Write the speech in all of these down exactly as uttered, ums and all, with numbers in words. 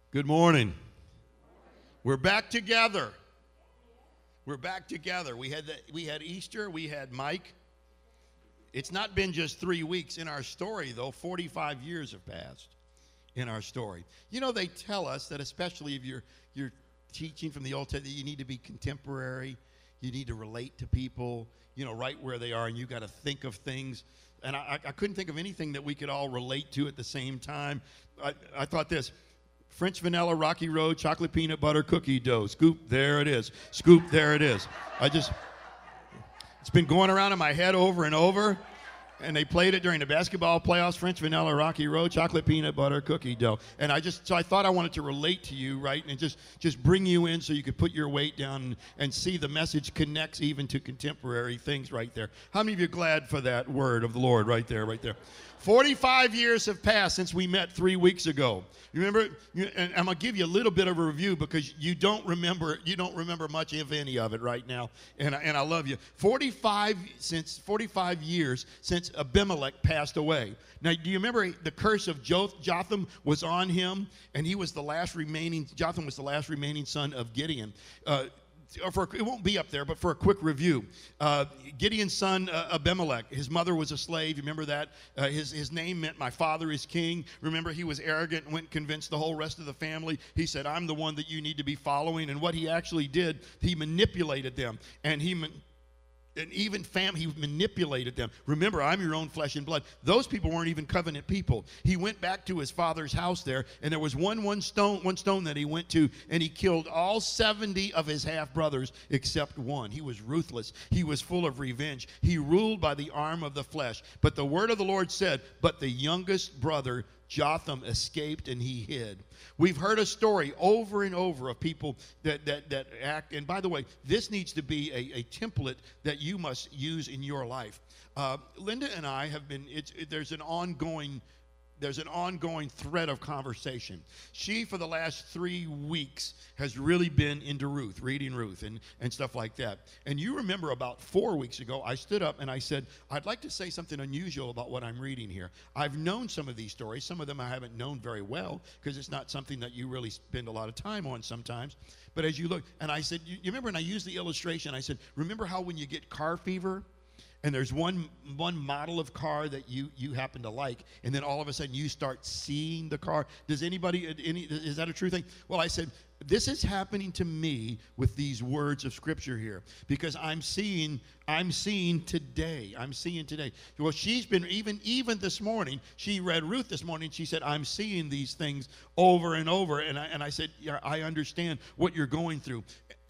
Good morning. We're back together. We're back together. We had the, we had Easter. We had Mike. It's not been just three weeks in our story, though. forty-five years have passed in our story. You know, they tell us that especially if you're you're teaching from the Old Testament, you need to be contemporary. You need to relate to people, you know, right where they are, and you got to think of things. And I, I couldn't think of anything that we could all relate to at the same time. I, I thought this. French vanilla, Rocky Road, chocolate peanut butter cookie dough. Scoop, there it is. Scoop, there it is. I just, it's been going around in my head over and over. And they played it during the basketball playoffs, French vanilla, Rocky Road, chocolate peanut butter cookie dough. And I just, so I thought I wanted to relate to you, right? And just, just bring you in so you could put your weight down and, and see the message connects even to contemporary things right there. How many of you are glad for that word of the Lord right there, right there? forty-five years have passed since we met three weeks ago. You remember, and I'm going to give you a little bit of a review because you don't remember, you don't remember much, if any, of it right now, and, and I love you. forty-five, since forty-five years since Abimelech passed away. Now, do you remember the curse of Jotham was on him, and he was the last remaining, Jotham was the last remaining son of Gideon. Uh, For, it won't be up there, but for a quick review, uh, Gideon's son uh, Abimelech, his mother was a slave. You remember that? Uh, his, his name meant my father is king. Remember, he was arrogant and went and convinced the whole rest of the family. He said, I'm the one that you need to be following. And what he actually did, he manipulated them. And he And even fam, he manipulated them. Remember, I'm your own flesh and blood. Those people weren't even covenant people. He went back to his father's house there, and there was one one stone, one stone that he went to, and he killed all seventy of his half brothers except one. He was ruthless. He was full of revenge. He ruled by the arm of the flesh. But the word of the Lord said, "But the youngest brother Jotham escaped and he hid." We've heard a story over and over of people that that that act. And by the way, this needs to be a, a template that you must use in your life. Uh, Linda and I have been. It's, it, there's an ongoing. There's an ongoing thread of conversation. She, for the last three weeks, has really been into Ruth, reading Ruth and, and stuff like that. And you remember about four weeks ago, I stood up and I said, I'd like to say something unusual about what I'm reading here. I've known some of these stories. Some of them I haven't known very well because it's not something that you really spend a lot of time on sometimes. But as you look, and I said, you, you remember, and I used the illustration, I said, remember how when you get car fever, and there's one one model of car that you you happen to like, and then all of a sudden you start seeing the car. Does anybody, any, is that a true thing? Well, I said, this is happening to me with these words of Scripture here, because I'm seeing, I'm seeing today. I'm seeing today. Well, she's been, even, even this morning, she read Ruth this morning. She said, I'm seeing these things over and over. And I, and I said, yeah, I understand what you're going through.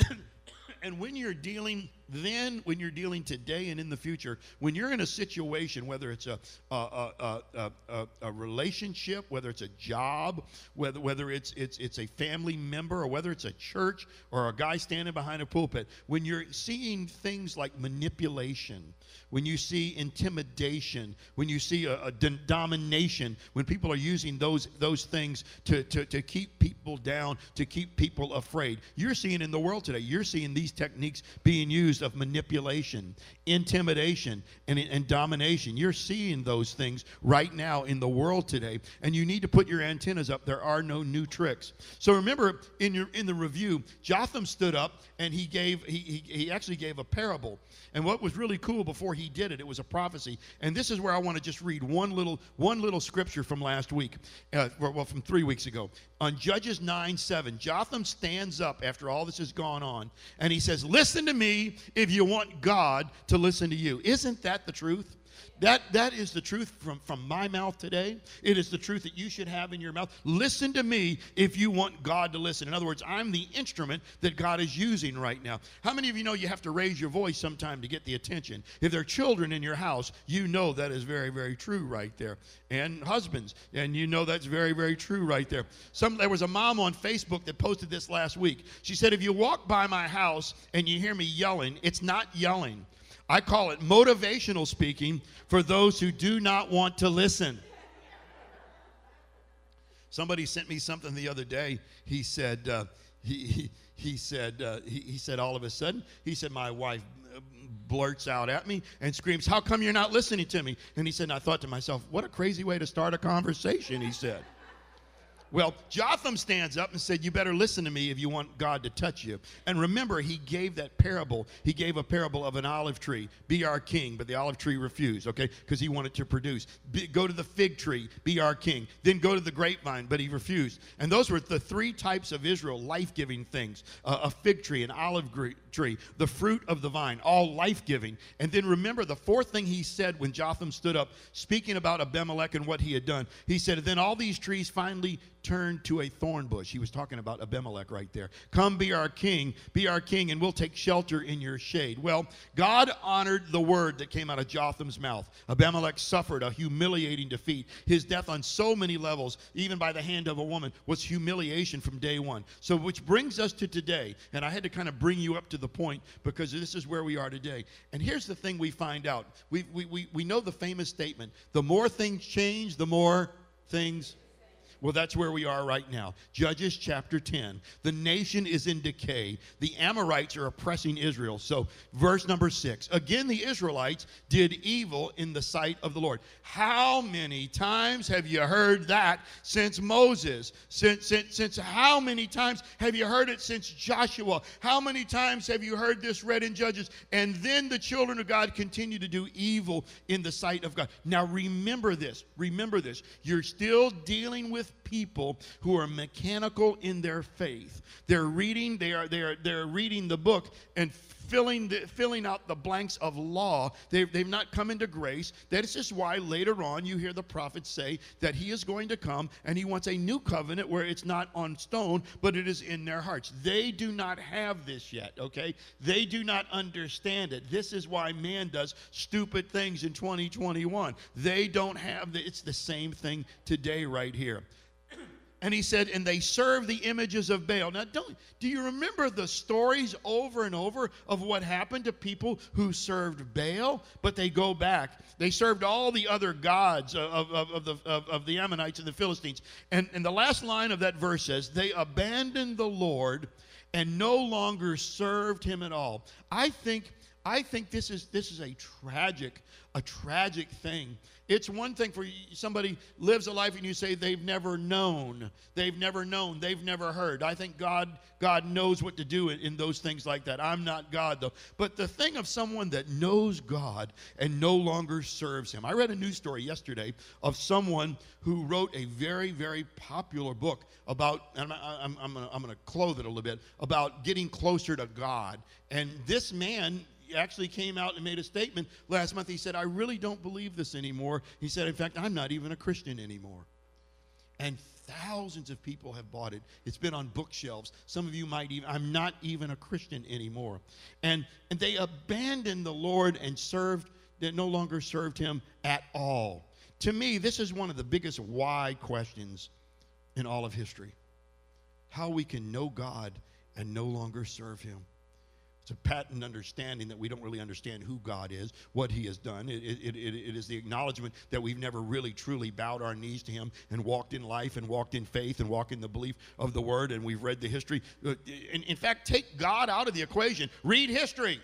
And when you're dealing, then when you're dealing today and in the future, when you're in a situation, whether it's a a, a, a, a, a relationship, whether it's a job, whether whether it's it's it's a family member, or whether it's a church or a guy standing behind a pulpit, when you're seeing things like manipulation, when you see intimidation, when you see a, a domination, when people are using those those things to, to, to keep people down, to keep people afraid, you're seeing in the world today, you're seeing these techniques being used of manipulation, intimidation, and, and domination. You're seeing those things right now in the world today, and you need to put your antennas up. There are no new tricks. So remember, in your in the review, Jotham stood up and he gave he he, he actually gave a parable. And what was really cool before he did it, it was a prophecy. And this is where I want to just read one little one little scripture from last week, uh, well, from three weeks ago. On Judges nine seven, Jotham stands up after all this has gone on, and he says, listen to me if you want God to listen to you. Isn't that the truth? That, that is the truth from, from my mouth today. It is the truth that you should have in your mouth. Listen to me if you want God to listen. In other words, I'm the instrument that God is using right now. How many of you know you have to raise your voice sometime to get the attention? If there are children in your house, you know that is very, very true right there. And husbands, and you know that's very, very true right there. Some, there was a mom on Facebook that posted this last week. She said, if you walk by my house and you hear me yelling, it's not yelling. I call it motivational speaking for those who do not want to listen. Somebody sent me something the other day. He said, uh, he, he, he said, uh, he, he said all of a sudden, he said, my wife blurts out at me and screams, how come you're not listening to me? And he said, and I thought to myself, what a crazy way to start a conversation, he said. Well, Jotham stands up and said, you better listen to me if you want God to touch you. And remember, he gave that parable. He gave a parable of an olive tree. Be our king. But the olive tree refused, okay, because he wanted to produce. Be, go to the fig tree. Be our king. Then go to the grapevine, but he refused. And those were the three types of Israel, life-giving things. Uh, a fig tree, an olive tree, the fruit of the vine, all life-giving. And then remember, the fourth thing he said when Jotham stood up, speaking about Abimelech and what he had done, he said, then all these trees finally turned to a thorn bush. He was talking about Abimelech right there. Come be our king, be our king, and we'll take shelter in your shade. Well, God honored the word that came out of Jotham's mouth. Abimelech suffered a humiliating defeat. His death on so many levels, even by the hand of a woman, was humiliation from day one. So which brings us to today. And I had to kind of bring you up to the point because this is where we are today. And here's the thing we find out. We, we, we, we know the famous statement, the more things change, the more things. Well, that's where we are right now. Judges chapter ten. The nation is in decay. The Amorites are oppressing Israel. So, verse number six. Again, the Israelites did evil in the sight of the Lord. How many times have you heard that since Moses? Since, since, since how many times have you heard it since Joshua? How many times have you heard this read in Judges? And then the children of God continue to do evil in the sight of God. Now, remember this. Remember this. You're still dealing with people who are mechanical in their faith. They're reading, they are they are they're reading the book and filling the, filling out the blanks of law. They've, they've not come into grace. That is just why later on you hear the prophets say that he is going to come and he wants a new covenant where it's not on stone, but it is in their hearts. They do not have this yet, okay? They do not understand it. This is why man does stupid things in twenty twenty-one. They don't have the, it's the same thing today right here. And he said, and they serve the images of Baal. Now, don't, do you remember the stories over and over of what happened to people who served Baal? But they go back. They served all the other gods of, of, of, the, of, of the Ammonites and the Philistines. And, and the last line of that verse says, they abandoned the Lord and no longer served him at all. I think, I think this is, this is a tragic, a tragic thing. It's one thing for somebody lives a life and you say they've never known. They've never known. They've never heard. I think God, God knows what to do in, in those things like that. I'm not God, though. But the thing of someone that knows God and no longer serves him. I read a news story yesterday of someone who wrote a very, very popular book about, and I'm, I'm, I'm going to clothe it a little bit, about getting closer to God. And this man actually came out and made a statement last month. He said, I really don't believe this anymore. He said, in fact, I'm not even a Christian anymore. And thousands of people have bought it. It's been on bookshelves. Some of you might even, I'm not even a Christian anymore. And, and they abandoned the Lord and served, they no longer served him at all. To me, this is one of the biggest why questions in all of history. How we can know God and no longer serve him. It's a patent understanding that we don't really understand who God is, what he has done. It, it, it, it is the acknowledgement that we've never really truly bowed our knees to him and walked in life and walked in faith and walked in the belief of the word, and we've read the history. In, in fact, take God out of the equation. Read history.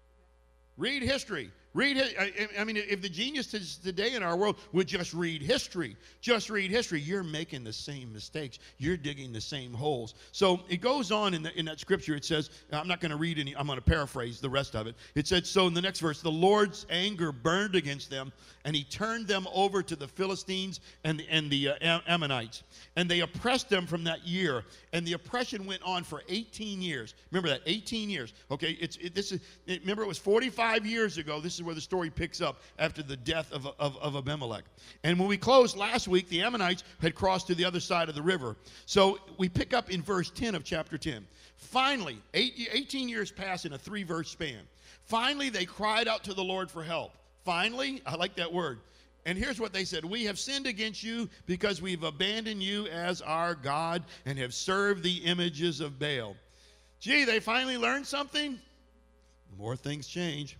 Read history. Read, I mean, if the geniuses today in our world would just read history, just read history, you're making the same mistakes. You're digging the same holes. So it goes on in, the, in that scripture. It says, I'm not going to read any, I'm going to paraphrase the rest of it. It said, so in the next verse, the Lord's anger burned against them, and he turned them over to the Philistines and the, and the uh, Ammonites. And they oppressed them from that year. And the oppression went on for eighteen years. Remember that, eighteen years. Okay, it's it, this is. It, remember, it was forty-five years ago. This is where the story picks up after the death of, of, of Abimelech. And when we closed last week, the Ammonites had crossed to the other side of the river. So we pick up in verse ten of chapter ten. Finally, eight, eighteen years pass in a three-verse span. Finally, they cried out to the Lord for help. Finally, I like that word. And here's what they said. We have sinned against you because we've abandoned you as our God and have served the images of Baal. Gee, they finally learned something? More things change.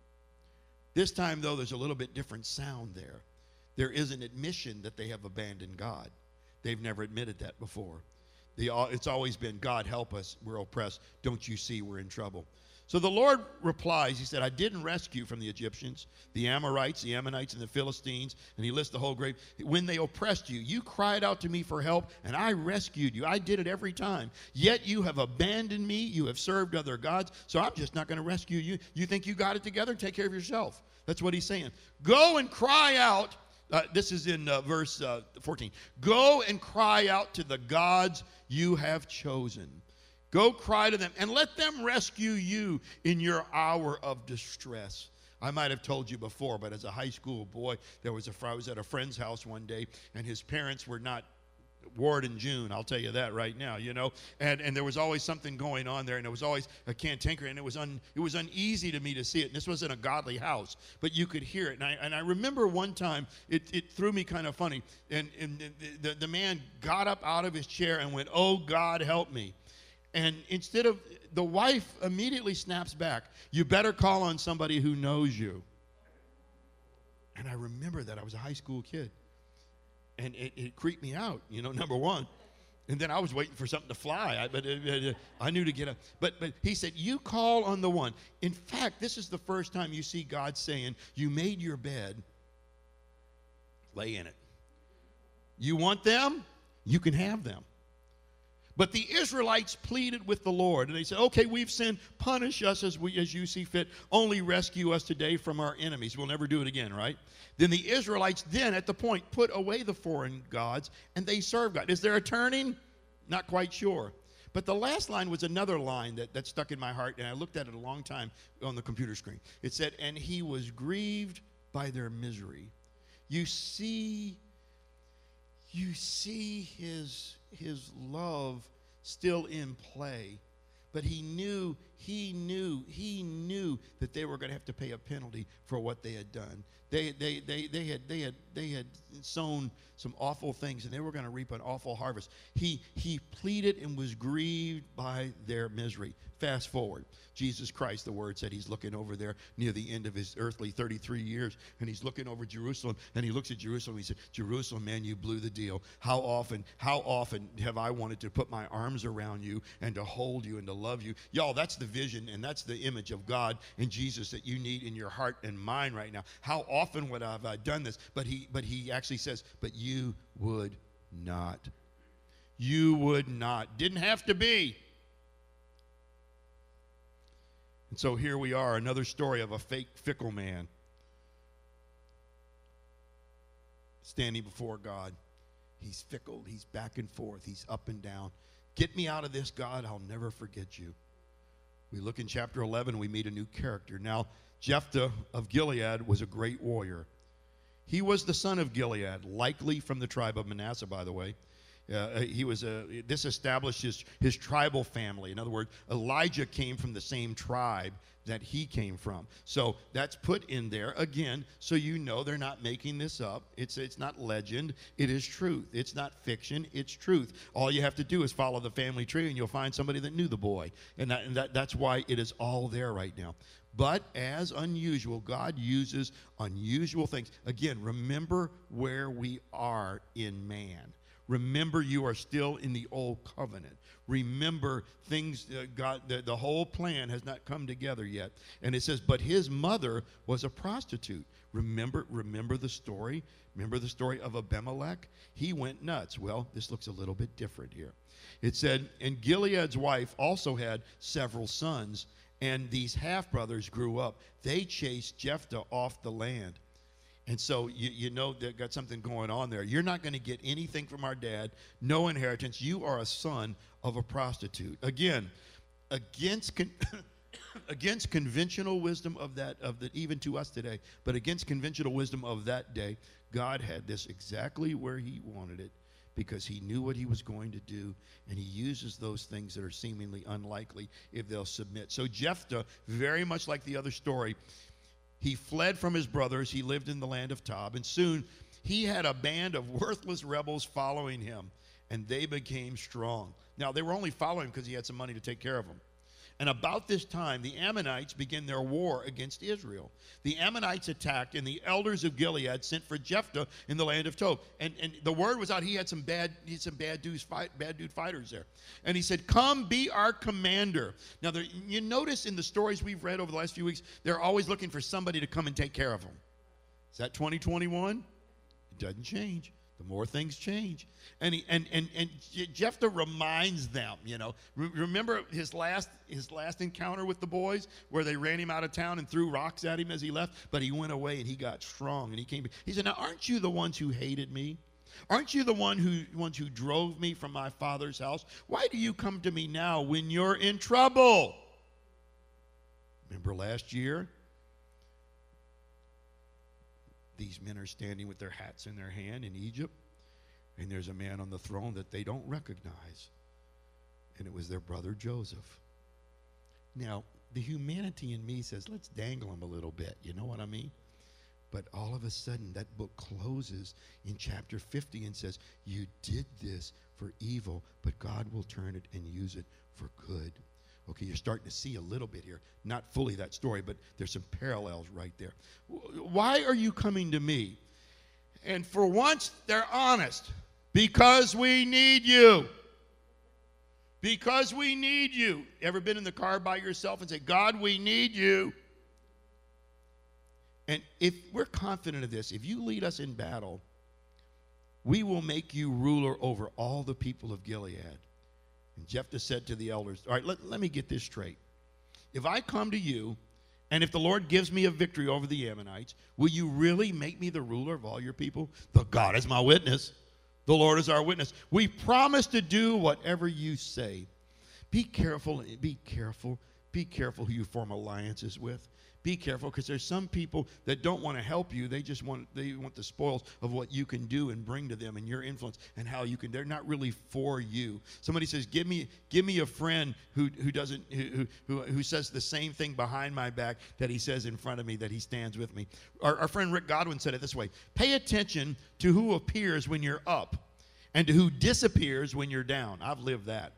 This time, though, there's a little bit different sound there. There is an admission that they have abandoned God. They've never admitted that before. They all, it's always been, God, help us. We're oppressed. Don't you see we're in trouble? So the Lord replies, he said, I didn't rescue from the Egyptians, the Amorites, the Ammonites, and the Philistines, and he lists the whole grave. When they oppressed you, you cried out to me for help, and I rescued you. I did it every time. Yet you have abandoned me. You have served other gods, so I'm just not going to rescue you. You think you got it together? Take care of yourself. That's what he's saying. Go and cry out. Uh, this is in uh, verse uh, fourteen. Go and cry out to the gods you have chosen. Go cry to them and let them rescue you in your hour of distress. I might have told you before, but as a high school boy, there was a, I was at a friend's house one day, and his parents were not Ward and June, I'll tell you that right now, you know. And and there was always something going on there, and there was always a cantankerous, and it was un, it was uneasy to me to see it. And this wasn't a godly house, but you could hear it. And I and I remember one time, it, it threw me kind of funny, and, and the, the, the man got up out of his chair and went, "Oh, God, help me." And instead of, the wife immediately snaps back, "You better call on somebody who knows you." And I remember that. I was a high school kid. And it, it creeped me out, you know, number one. And then I was waiting for something to fly. I, but uh, I knew to get up. But, but he said, you call on the one. In fact, this is the first time you see God saying, you made your bed, lay in it. You want them? You can have them. But the Israelites pleaded with the Lord, and they said, okay, we've sinned. Punish us as we as you see fit. Only rescue us today from our enemies. We'll never do it again, right? Then the Israelites then, at the point, put away the foreign gods, and they serve God. Is there a turning? Not quite sure. But the last line was another line that, that stuck in my heart, and I looked at it a long time on the computer screen. It said, and he was grieved by their misery. You see, you see his... his love still in play, but he knew he knew he knew that they were going to have to pay a penalty for what they had done. They they they they had they had they had sown some awful things, and they were going to reap an awful harvest. He he pleaded and was grieved by their misery. Fast forward, Jesus Christ, the word said he's looking over there near the end of his earthly thirty-three years, and he's looking over Jerusalem, and he looks at Jerusalem, and he said, Jerusalem, man, you blew the deal. How often, how often have I wanted to put my arms around you and to hold you and to love you? Y'all, that's the vision, and that's the image of God and Jesus that you need in your heart and mind right now. How often would I have I done this? But he, but he actually says, but you would not. You would not. Didn't have to be. And so here we are, another story of a fake, fickle man standing before God. He's fickle. He's back and forth. He's up and down. Get me out of this, God. I'll never forget you. We look in chapter eleven, we meet a new character. Now, Jephthah of Gilead was a great warrior. He was the son of Gilead, likely from the tribe of Manasseh, by the way. Uh, he was a, this established his, his tribal family. In other words, Elijah came from the same tribe that he came from. So that's put in there, again, so you know they're not making this up. It's, it's not legend. It is truth. It's not fiction. It's truth. All you have to do is follow the family tree, and you'll find somebody that knew the boy. And, that, and that, that's why it is all there right now. But as unusual, God uses unusual things. Again, remember where we are in man. Remember, you are still in the old covenant. Remember, things, uh, God, the, the whole plan has not come together yet. And it says, but his mother was a prostitute. Remember, remember the story? Remember the story of Abimelech? He went nuts. Well, this looks a little bit different here. It said, and Gilead's wife also had several sons, and these half-brothers grew up. They chased Jephthah off the land. And so you, you know they've got something going on there. You're not going to get anything from our dad, no inheritance. You are a son of a prostitute. Again, against con- against conventional wisdom of that, of the, even to us today, but against conventional wisdom of that day, God had this exactly where he wanted it because he knew what he was going to do, and he uses those things that are seemingly unlikely if they'll submit. So Jephthah, very much like the other story, he fled from his brothers. He lived in the land of Tob, and soon he had a band of worthless rebels following him, and they became strong. Now, they were only following him because he had some money to take care of them. And about this time, the Ammonites begin their war against Israel. The Ammonites attacked, and the elders of Gilead sent for Jephthah in the land of Tob. And, and the word was out, he had some bad, he had some bad dudes fight, bad dude fighters there. And he said, come be our commander. Now, there, you notice in the stories we've read over the last few weeks, they're always looking for somebody to come and take care of them. Is that twenty twenty-one? It doesn't change. The more things change. And he, and, and, and Jephthah reminds them, you know, re- remember his last his last encounter with the boys where they ran him out of town and threw rocks at him as he left, but he went away and he got strong and he came. He said, now aren't you the ones who hated me? Aren't you the one who ones who drove me from my father's house? Why do you come to me now when you're in trouble? Remember last year? These men are standing with their hats in their hand in Egypt, and there's a man on the throne that they don't recognize, and it was their brother Joseph. Now, the humanity in me says, let's dangle him a little bit, you know what I mean? But all of a sudden, that book closes in chapter fifty and says, you did this for evil, but God will turn it and use it for good. Okay, you're starting to see a little bit here. Not fully that story, but there's some parallels right there. Why are you coming to me? And for once, they're honest. Because we need you. Because we need you. Ever been in the car by yourself and say, God, we need you? And if we're confident of this, if you lead us in battle, we will make you ruler over all the people of Gilead. And Jephthah said to the elders, all right, let, let me get this straight. If I come to you, and if the Lord gives me a victory over the Ammonites, will you really make me the ruler of all your people? The God is my witness. The Lord is our witness. We promise to do whatever you say. Be careful, be careful, be careful who you form alliances with. Be careful, because there's some people that don't want to help you. They just want they want the spoils of what you can do and bring to them and your influence and how you can. They're not really for you. Somebody says, "Give me, give me a friend who who doesn't who who who says the same thing behind my back that he says in front of me, that he stands with me." Our, our friend Rick Godwin said it this way: "Pay attention to who appears when you're up, and to who disappears when you're down." I've lived that.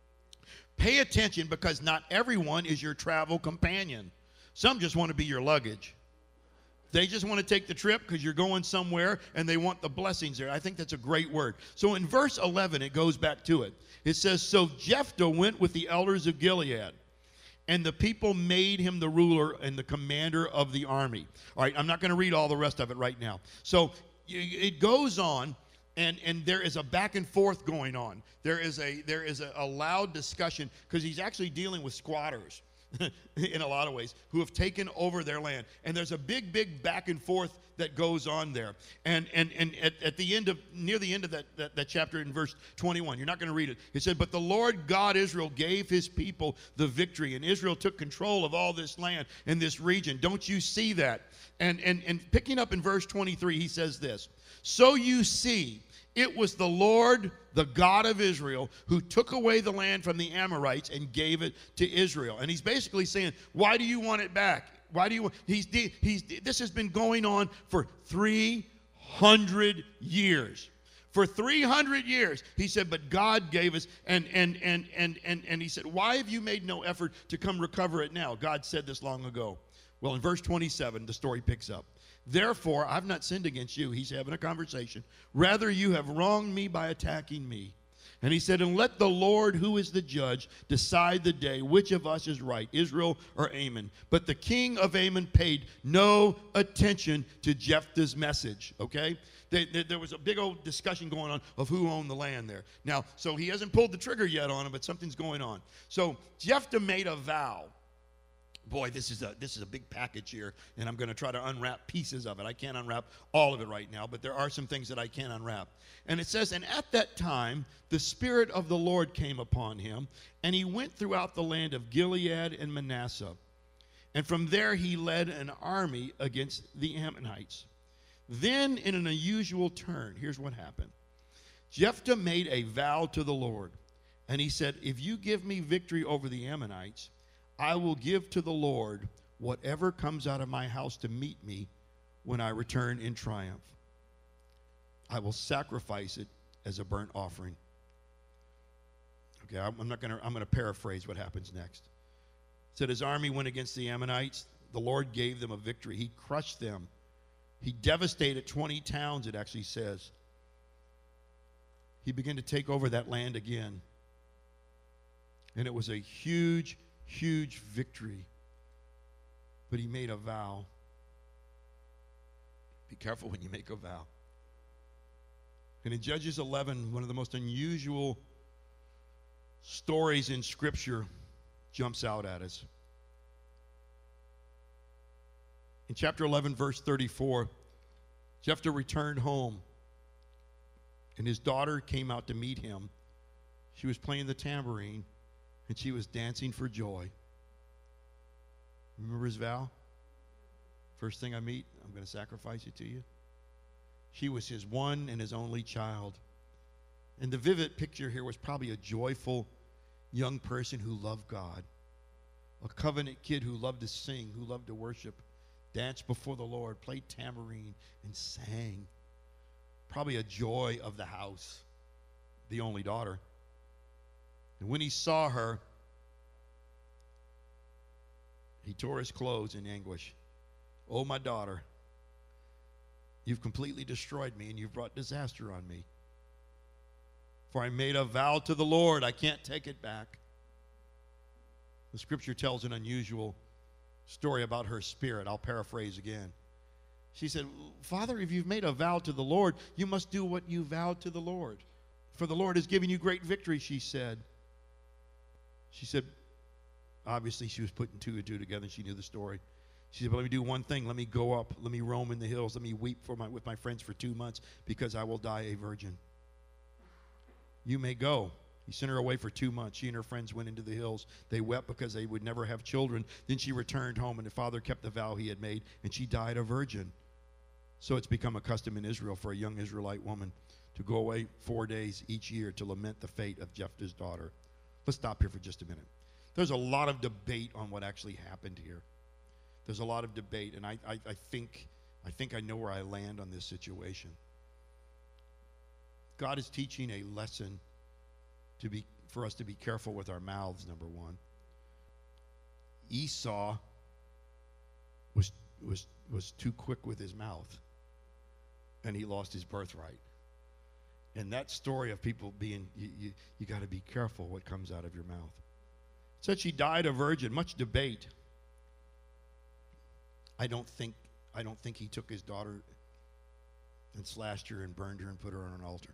Pay attention, because not everyone is your travel companion. Some just want to be your luggage. They just want to take the trip because you're going somewhere and they want the blessings there. I think that's a great word. So in verse eleven, it goes back to it. It says, "So Jephthah went with the elders of Gilead, and the people made him the ruler and the commander of the army." All right, I'm not going to read all the rest of it right now. So it goes on, and, and there is a back and forth going on. There is a, there is a, a loud discussion, because he's actually dealing with squatters. In a lot of ways, who have taken over their land. And there's a big, big back and forth that goes on there. And and and at, at the end of, near the end of that, that, that chapter in verse twenty-one, you're not going to read it. It said, "But the Lord God Israel gave his people the victory, and Israel took control of all this land and this region." Don't you see that? And and and picking up in verse twenty-three, he says this: "So you see, it was the Lord, the God of Israel, who took away the land from the Amorites and gave it to Israel." And he's basically saying, why do you want it back? Why do you want, he's, he's, this has been going on for three hundred years. For three hundred years, he said, but God gave us, and, and, and, and, and, and he said, why have you made no effort to come recover it now? God said this long ago. Well, in verse twenty-seven, the story picks up. "Therefore, I've not sinned against you." He's having a conversation. "Rather, you have wronged me by attacking me." And he said, "And let the Lord, who is the judge, decide the day which of us is right, Israel or Ammon." But the king of Ammon paid no attention to Jephthah's message, okay? They, they, there was a big old discussion going on of who owned the land there. Now, so he hasn't pulled the trigger yet on him, but something's going on. So Jephthah made a vow. Boy, this is a this is a big package here, and I'm going to try to unwrap pieces of it. I can't unwrap all of it right now, but there are some things that I can unwrap. And it says, "And at that time, the Spirit of the Lord came upon him, and he went throughout the land of Gilead and Manasseh. And from there he led an army against the Ammonites. Then, in an unusual turn," here's what happened. "Jephthah made a vow to the Lord, and he said, 'If you give me victory over the Ammonites, I will give to the Lord whatever comes out of my house to meet me when I return in triumph. I will sacrifice it as a burnt offering.'" Okay, I'm not going to I'm going to paraphrase what happens next. said his army went against the Ammonites. The Lord gave them a victory. He crushed them. He devastated twenty towns, it actually says. He began to take over that land again. And it was a huge, huge victory. But he made a vow. Be careful when you make a vow. And in Judges eleven, one of the most unusual stories in Scripture jumps out at us. In chapter eleven, verse thirty-four, Jephthah returned home, and his daughter came out to meet him. She was playing the tambourine, and she was dancing for joy. Remember his vow? First thing I meet, I'm going to sacrifice it to you. She was his one and his only child. And the vivid picture here was probably a joyful young person who loved God. A covenant kid who loved to sing, who loved to worship, dance before the Lord, played tambourine, and sang. Probably a joy of the house, the only daughter. And when he saw her, he tore his clothes in anguish. Oh, my daughter, you've completely destroyed me, and you've brought disaster on me. For I made a vow to the Lord, I can't take it back. The Scripture tells an unusual story about her spirit. I'll paraphrase again. She said, Father, if you've made a vow to the Lord, you must do what you vowed to the Lord. For the Lord has given you great victory, she said. She said, obviously she was putting two and two together, and she knew the story. She said, well, let me do one thing. Let me go up. Let me roam in the hills. Let me weep for my, with my friends for two months because I will die a virgin. You may go. He sent her away for two months. She and her friends went into the hills. They wept because they would never have children. Then she returned home, and the father kept the vow he had made, and she died a virgin. So it's become a custom in Israel for a young Israelite woman to go away four days each year to lament the fate of Jephthah's daughter. Let's stop here for just a minute. There's a lot of debate on what actually happened here. There's a lot of debate, and I, I, I think I think I know where I land on this situation. God is teaching a lesson to be for us to be careful with our mouths, number one. Esau was was was too quick with his mouth, and he lost his birthright. And that story of people being, you, you, you got to be careful what comes out of your mouth. It said she died a virgin, much debate. I don't think I don't think he took his daughter and slashed her and burned her and put her on an altar.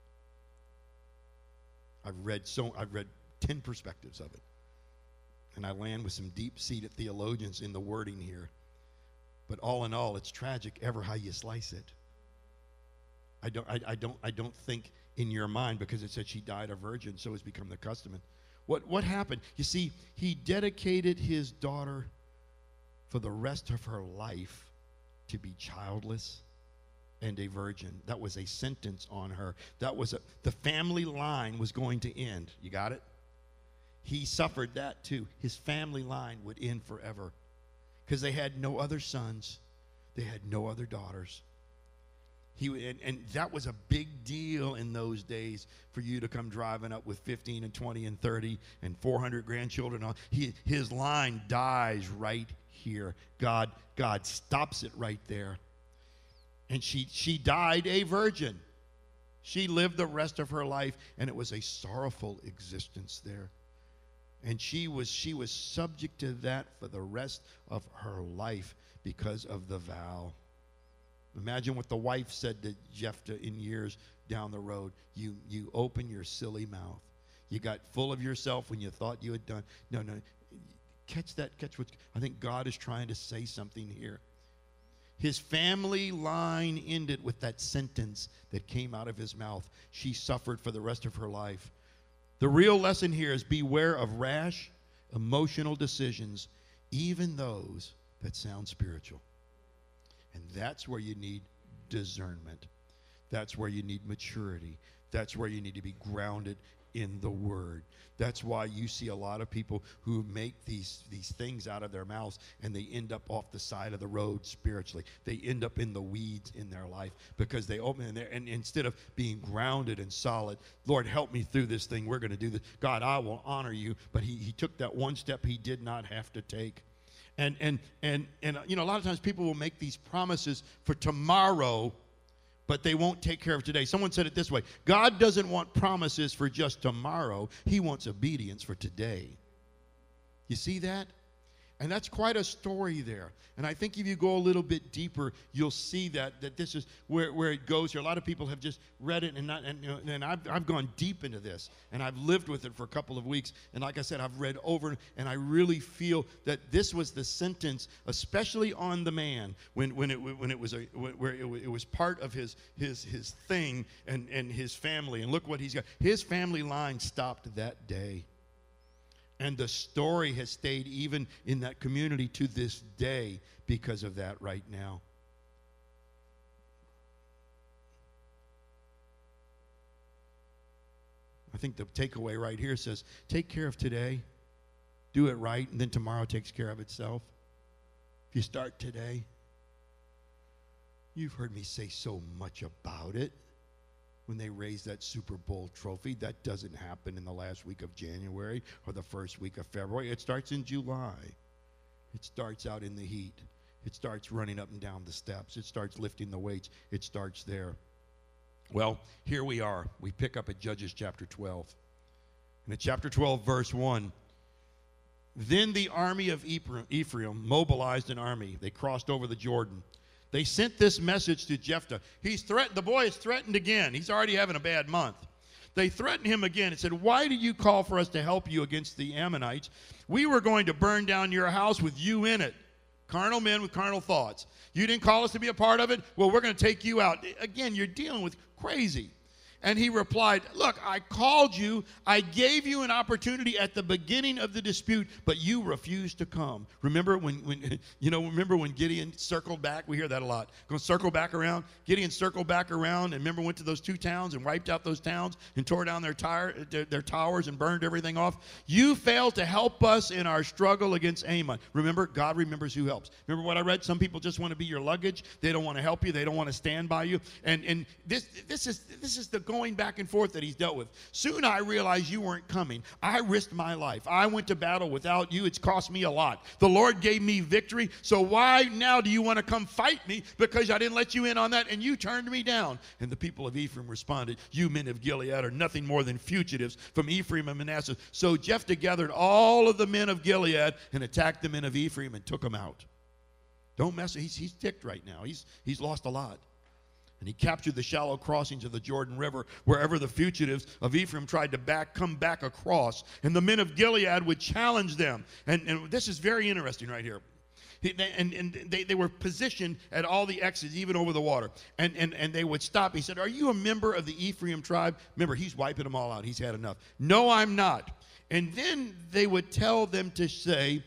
I've read so I've read ten perspectives of it. And I land with some deep-seated theologians in the wording here. But all in all, it's tragic ever how you slice it. I don't I, I don't I don't think in your mind, because it said she died a virgin, so it's become the custom. What what happened? You see, he dedicated his daughter for the rest of her life to be childless and a virgin. That was a sentence on her. That was a, the family line was going to end. You got it? He suffered that too. His family line would end forever because they had no other sons. They had no other daughters. He and, and that was a big deal in those days for you to come driving up with fifteen and twenty and thirty and four hundred grandchildren. He, his line dies right here. God, God stops it right there. And she, she died a virgin. She lived the rest of her life, and it was a sorrowful existence there. And she was, she was subject to that for the rest of her life because of the vow. Imagine what the wife said to Jephthah in years down the road. You, you open your silly mouth. You got full of yourself when you thought you had done. No, no. Catch that. Catch what I think God is trying to say something here. His family line ended with that sentence that came out of his mouth. She suffered for the rest of her life. The real lesson here is beware of rash, emotional decisions, even those that sound spiritual. And that's where you need discernment. That's where you need maturity. That's where you need to be grounded in the Word. That's why you see a lot of people who make these, these things out of their mouths, and they end up off the side of the road spiritually. They end up in the weeds in their life because they open there, and instead of being grounded and solid, Lord, help me through this thing. We're going to do this. God, I will honor you. But he, he took that one step he did not have to take. And, and, and, and, you know, a lot of times people will make these promises for tomorrow, but they won't take care of today. Someone said it this way: God doesn't want promises for just tomorrow. He wants obedience for today. You see that? And that's quite a story there. And I think if you go a little bit deeper, you'll see that that this is where, where it goes here. A lot of people have just read it, and not, and, you know, and I've, I've gone deep into this, and I've lived with it for a couple of weeks. And like I said, I've read over, and I really feel that this was the sentence, especially on the man, when when it when it was a where it, it was part of his his his thing and and his family. And look what he's got. His family line stopped that day. And the story has stayed even in that community to this day because of that right now. I think the takeaway right here says, take care of today, do it right, and then tomorrow takes care of itself. If you start today, you've heard me say so much about it. When they raise that Super Bowl trophy, that doesn't happen in the last week of January or the first week of February. It starts in July. It starts out in the heat. It starts running up and down the steps. It starts lifting the weights. It starts there. Well, here we are. We pick up at Judges chapter twelve. And in chapter twelve, verse one, then the army of Ephraim mobilized an army. They crossed over the Jordan. They sent this message to Jephthah. He's threatened. The boy is threatened again. He's already having a bad month. They threatened him again and said, why did you call for us to help you against the Ammonites? We were going to burn down your house with you in it. Carnal men with carnal thoughts. You didn't call us to be a part of it? Well, we're going to take you out. Again, you're dealing with crazy. And he replied, look, I called you. I gave you an opportunity at the beginning of the dispute, but you refused to come. Remember when, when you know, remember when Gideon circled back? We hear that a lot. Going to circle back around. Gideon circled back around, and remember went to those two towns and wiped out those towns and tore down their, tire, their, their towers and burned everything off. You failed to help us in our struggle against Ammon. Remember, God remembers who helps. Remember what I read? Some people just want to be your luggage. They don't want to help you. They don't want to stand by you. And and this this is this is the going back and forth that he's dealt with. Soon I realized you weren't coming. I risked my life. I went to battle without you. It's cost me a lot. The Lord gave me victory. So why now do you want to come fight me because I didn't let you in on that and you turned me down? And the people of Ephraim responded, you men of Gilead are nothing more than fugitives from Ephraim and Manasseh. So Jephthah gathered all of the men of Gilead and attacked the men of Ephraim and took them out. Don't mess with him. He's, he's ticked right now. He's, he's lost a lot. And he captured the shallow crossings of the Jordan River wherever the fugitives of Ephraim tried to back, come back across. And the men of Gilead would challenge them. And, and this is very interesting right here. He, they, and and they, they were positioned at all the exits, even over the water. And, and, and they would stop. He said, are you a member of the Ephraim tribe? Remember, he's wiping them all out. He's had enough. No, I'm not. And then they would tell them to say,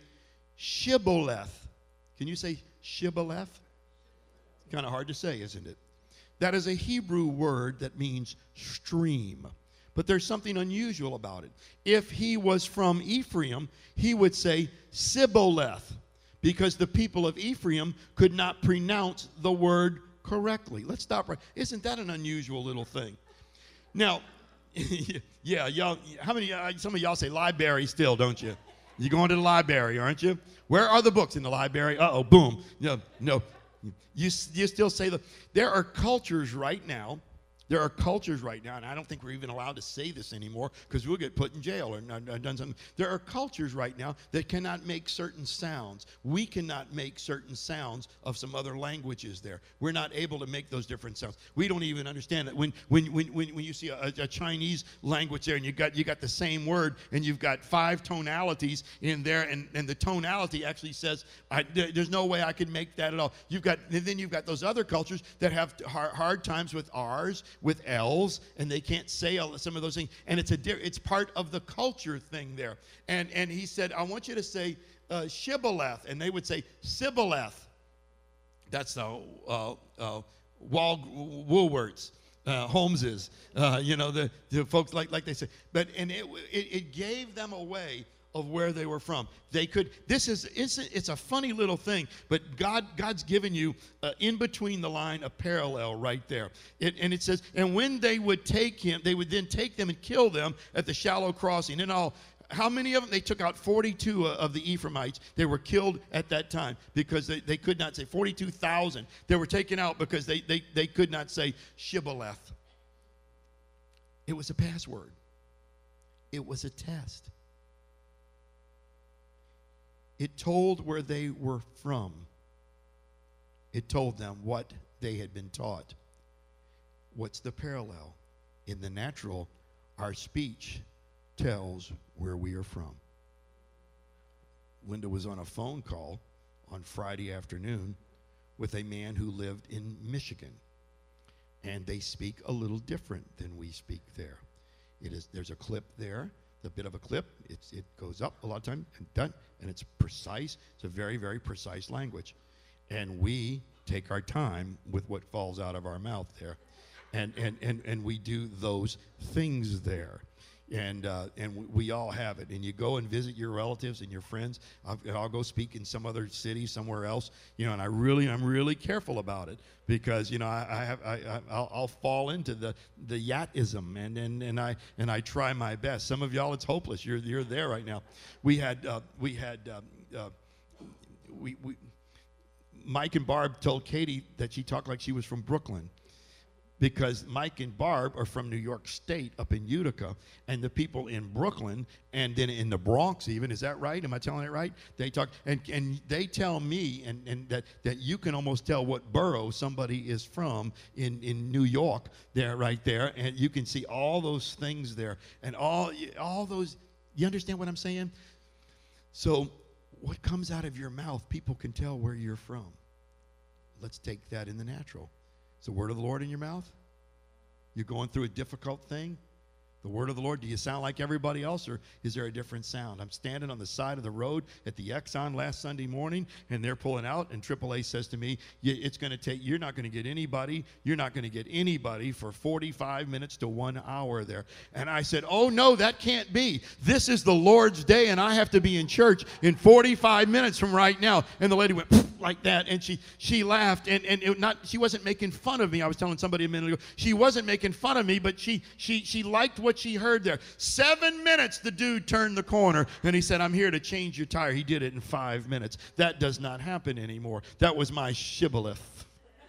Shibboleth. Can you say Shibboleth? Kind of hard to say, isn't it? That is a Hebrew word that means stream. But there's something unusual about it. If he was from Ephraim, he would say Sibboleth, because the people of Ephraim could not pronounce the word correctly. Let's stop right. Isn't that an unusual little thing? Now, yeah, y'all, how many, uh, some of y'all say library still, don't you? You're going to the library, aren't you? Where are the books in the library? Uh-oh, boom. No, no. You, you still say that there are cultures right now, there are cultures right now, and I don't think we're even allowed to say this anymore because we'll get put in jail or, or done something. There are cultures right now that cannot make certain sounds. We cannot make certain sounds of some other languages there. We're not able to make those different sounds. We don't even understand it. When when when when, when you see a, a Chinese language there and you got you got the same word and you've got five tonalities in there, and, and the tonality actually says I, there, there's no way I can make that at all. You've got and then you've got those other cultures that have hard, hard times with R's, with L's, and they can't say some of those things, and it's a it's part of the culture thing there. And and he said, I want you to say uh, Shibboleth, and they would say Sibboleth. That's the uh, uh, Wal Woolworths. uh, Holmeses, uh, you know, the, the folks like like they say. But and it, it it gave them a way of where they were from. They could. This is it's a, it's a funny little thing, but God God's given you uh, in between the line a parallel right there. It, and it says, and when they would take him, they would then take them and kill them at the shallow crossing. And all. How many of them? They took out forty-two of the Ephraimites. They were killed at that time because they, they could not say forty-two thousand. They were taken out because they, they, they could not say Shibboleth. It was a password. It was a test. It told where they were from. It told them what they had been taught. What's the parallel? In the natural, our speech tells where we are from. Linda was on a phone call on Friday afternoon with a man who lived in Michigan, and they speak a little different than we speak there. It is there's a clip there, a bit of a clip. It's, it goes up a lot of time and done, and it's precise. It's a very, very precise language, and we take our time with what falls out of our mouth there, and and and and we do those things there. And uh, and we all have it. And you go and visit your relatives and your friends. I'll, I'll go speak in some other city somewhere else, you know. And I really, I'm really careful about it because you know I, I have, I, I I'll, I'll fall into the the yatism, and and and I and I try my best. Some of y'all, it's hopeless. You're you're there right now. We had uh, we had um, uh, we we Mike and Barb told Katie that she talked like she was from Brooklyn. Because Mike and Barb are from New York State up in Utica, and the people in Brooklyn and then in the Bronx even, is that right? Am I telling it right? They talk, and, and they tell me and, and that, that you can almost tell what borough somebody is from in, in New York there, right there, and you can see all those things there, and all, all those, you understand what I'm saying? So what comes out of your mouth, people can tell where you're from. Let's take that in the natural. Is the word of the Lord in your mouth? You're going through a difficult thing? The word of the Lord, do you sound like everybody else, or is there a different sound? I'm standing on the side of the road at the Exxon last Sunday morning, and they're pulling out, and triple A says to me, it's going to take, you're not going to get anybody, you're not going to get anybody for forty-five minutes to one hour there. And I said, oh, no, that can't be. This is the Lord's day, and I have to be in church in forty-five minutes from right now. And the lady went like that, and she she laughed, and, and it not she wasn't making fun of me. I was telling somebody a minute ago, she wasn't making fun of me, but she she she liked what she heard there. Seven minutes, the dude turned the corner, and he said, I'm here to change your tire. He did it in five minutes. That does not happen anymore. That was my shibboleth.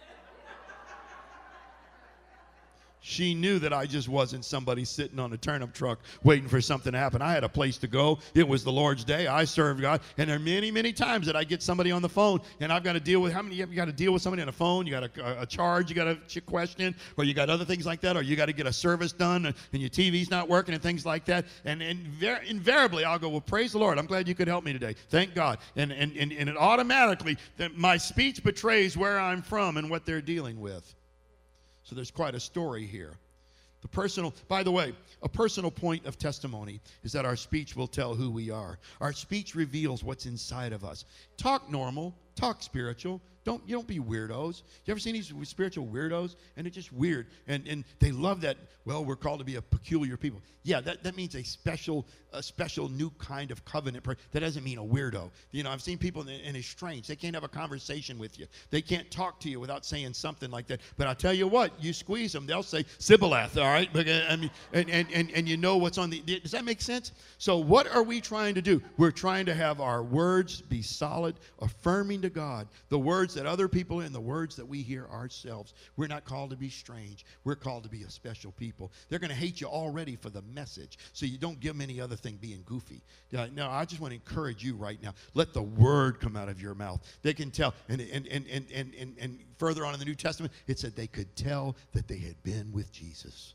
She knew that I just wasn't somebody sitting on a turnip truck waiting for something to happen. I had a place to go. It was the Lord's day. I served God. And there are many, many times that I get somebody on the phone, and I've got to deal with, how many you got to deal with somebody on the phone? You got a, a charge you got to question, or you got other things like that, or you got to get a service done, and your T V's not working and things like that. And, and ver- invariably, I'll go, well, praise the Lord. I'm glad you could help me today. Thank God. And, and, and, and it automatically, that my speech betrays where I'm from and what they're dealing with. So there's quite a story here. The personal, by the way, a personal point of testimony is that our speech will tell who we are. Our speech reveals what's inside of us. Talk normal, talk spiritual. Don't you don't be weirdos. You ever seen these spiritual weirdos? And they're just weird. And and they love that, well, we're called to be a peculiar people. Yeah, that, that means a special, a special new kind of covenant. That doesn't mean a weirdo. You know, I've seen people, and it's strange. They can't have a conversation with you. They can't talk to you without saying something like that. But I'll tell you what, you squeeze them, they'll say Sibboleth, all right? But, I mean, and, and, and, and you know what's on the, does that make sense? So what are we trying to do? We're trying to have our words be solid, affirming to God the words that other people and the words that we hear ourselves. We're not called to be strange. We're called to be a special people. They're going to hate you already for the message, so you don't give them any other thing being goofy. Uh, no, I just want to encourage you right now. Let the word come out of your mouth. They can tell, and, and, and, and, and, and, and further on in the New Testament, it said they could tell that they had been with Jesus.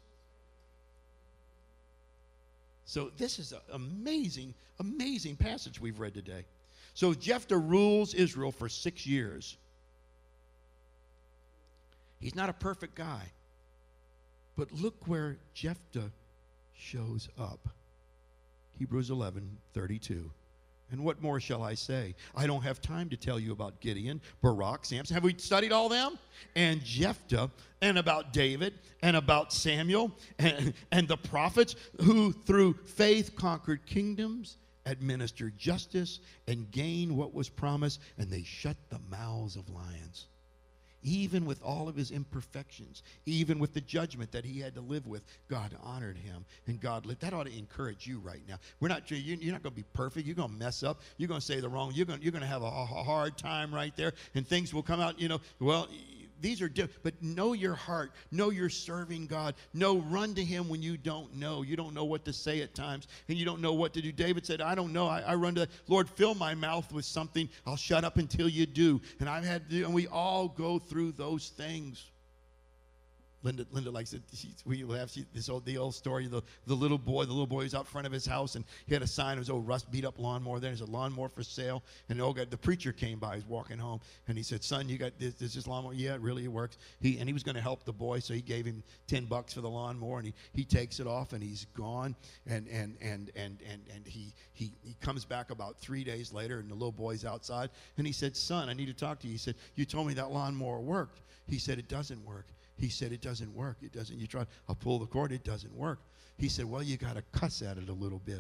So this is an amazing, amazing passage we've read today. So Jephthah rules Israel for six years. He's not a perfect guy. But look where Jephthah shows up. Hebrews eleven thirty-two. And what more shall I say? I don't have time to tell you about Gideon, Barak, Samson. Have we studied all them? And Jephthah, and about David, and about Samuel, and, and the prophets who through faith conquered kingdoms, administered justice, and gained what was promised, and they shut the mouths of lions. Even with all of his imperfections, even with the judgment that he had to live with, God honored him, and God lived. That ought to encourage you right now. We're not. You're not going to be perfect. You're going to mess up. You're going to say the wrong. You're going. You're going to have a, a hard time right there, and things will come out. You know. Well, these are different. But know your heart. Know you're serving God. Know, run to Him when you don't know. You don't know what to say at times, and you don't know what to do. David said, "I don't know." I, I run to the Lord. Fill my mouth with something. I'll shut up until you do. And I've had, to, and we all go through those things. Linda, Linda likes it. She, we laugh. She, this old, the old story. The, the little boy, the little boy was out front of his house, and he had a sign. It was old rust beat up lawnmower. There's a lawnmower for sale. And the old guy, the preacher came by. He's walking home, and he said, "Son, you got this, this, this lawnmower? Yeah, it really works." He and he was going to help the boy, so he gave him ten bucks for the lawnmower, and he, he takes it off, and he's gone. And and and and and and he he he comes back about three days later, and the little boy's outside, and he said, "Son, I need to talk to you." He said, "You told me that lawnmower worked." He said, "It doesn't work." He said, "It doesn't work. It doesn't. You try. I'll pull the cord. It doesn't work." He said, "Well, you got to cuss at it a little bit."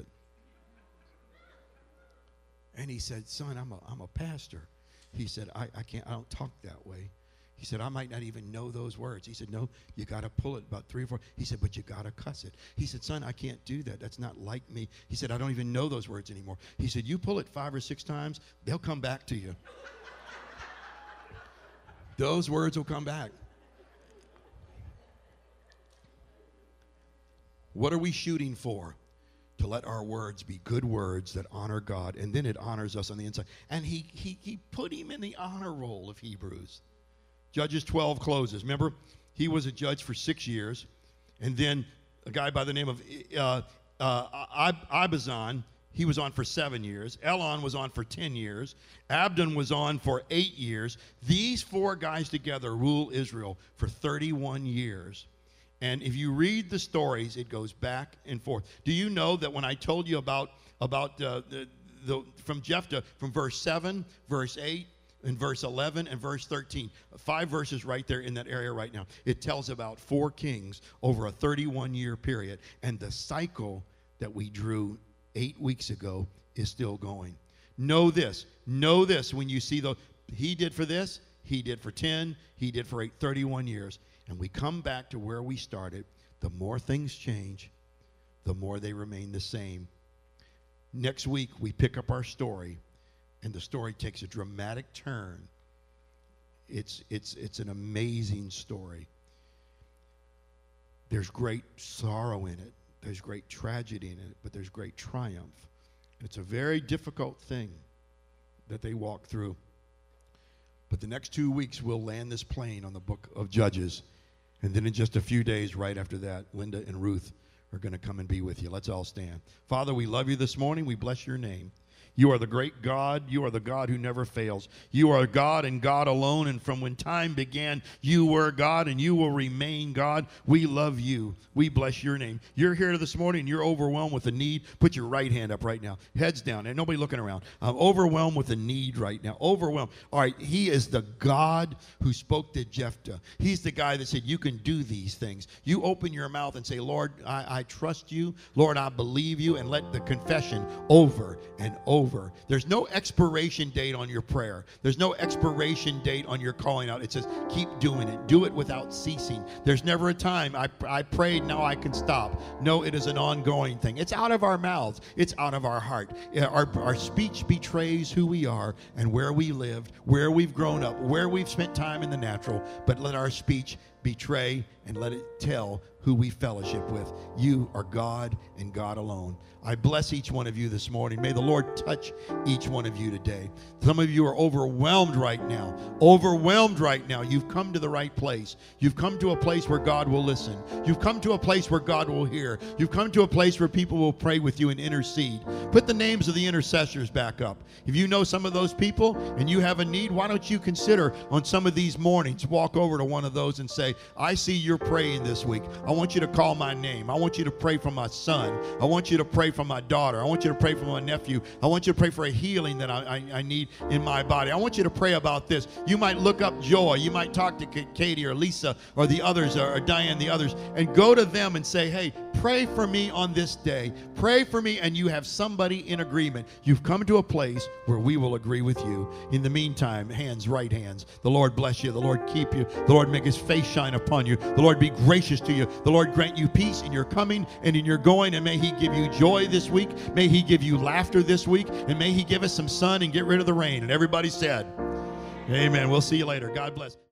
And he said, "Son, I'm a I'm a pastor." He said, I, I can't. I don't talk that way." He said, "I might not even know those words." He said, "No, you got to pull it about three or four." He said, "But you got to cuss it." He said, "Son, I can't do that. That's not like me." He said, "I don't even know those words anymore." He said, "You pull it five or six times, they'll come back to you." Those words will come back. What are we shooting for? To let our words be good words that honor God, and then it honors us on the inside. And he he he put him in the honor roll of Hebrews. Judges twelve closes. Remember, he was a judge for six years, and then a guy by the name of uh, uh, Ibazan, he was on for seven years. Elon was on for ten years. Abdon was on for eight years. These four guys together rule Israel for thirty-one years. And if you read the stories, it goes back and forth. Do you know that when I told you about, about uh, the, the, from Jephthah, from verse seven, verse eight, and verse eleven, and verse thirteen, five verses right there in that area right now, it tells about four kings over a thirty-one year period. And the cycle that we drew eight weeks ago is still going. Know this. Know this when you see the, he did for this, he did for ten, he did for eight, thirty-one years. And we come back to where we started. The more things change, the more they remain the same. Next week, we pick up our story, and the story takes a dramatic turn. It's, it's, it's an amazing story. There's great sorrow in it. There's great tragedy in it, but there's great triumph. It's a very difficult thing that they walk through. But the next two weeks, we'll land this plane on the book of Judges. And then in just a few days right after that, Linda and Ruth are going to come and be with you. Let's all stand. Father, we love you this morning. We bless your name. You are the great God. You are the God who never fails. You are God and God alone. And from when time began, you were God and you will remain God. We love you. We bless your name. You're here this morning and you're overwhelmed with a need. Put your right hand up right now. Heads down. And nobody looking around. I'm overwhelmed with a need right now. Overwhelmed. All right. He is the God who spoke to Jephthah. He's the guy that said, you can do these things. You open your mouth and say, Lord, I, I trust you. Lord, I believe you. And let the confession over and over. There's no expiration date on your prayer. There's no expiration date on your calling out. It says, keep doing it. Do it without ceasing. There's never a time, I, I prayed, now I can stop. No, it is an ongoing thing. It's out of our mouths. It's out of our heart. Our, our speech betrays who we are and where we lived, where we've grown up, where we've spent time in the natural. But let our speech betray and let it tell who we fellowship with. You are God and God alone. I bless each one of you this morning. May the Lord touch each one of you today. Some of you are overwhelmed right now. Overwhelmed right now. You've come to the right place. You've come to a place where God will listen. You've come to a place where God will hear. You've come to a place where people will pray with you and intercede. Put the names of the intercessors back up. If you know some of those people and you have a need, why don't you consider on some of these mornings, walk over to one of those and say, I see you're praying this week. I want you to call my name. I want you to pray for my son. I want you to pray for my daughter. I want you to pray for my nephew. I want you to pray for a healing that I, I, I need in my body. I want you to pray about this. You might look up Joy. You might talk to Katie or Lisa or the others or, or Diane, the others, and go to them and say, hey, pray for me on this day. Pray for me, and you have somebody in agreement. You've come to a place where we will agree with you. In the meantime, hands, right hands. The Lord bless you. The Lord keep you. The Lord make his face shine upon you. The Lord be gracious to you. The Lord grant you peace in your coming and in your going, and may he give you joy this week. May he give you laughter this week, and may he give us some sun and get rid of the rain. And everybody said, amen. We'll see you later. God bless.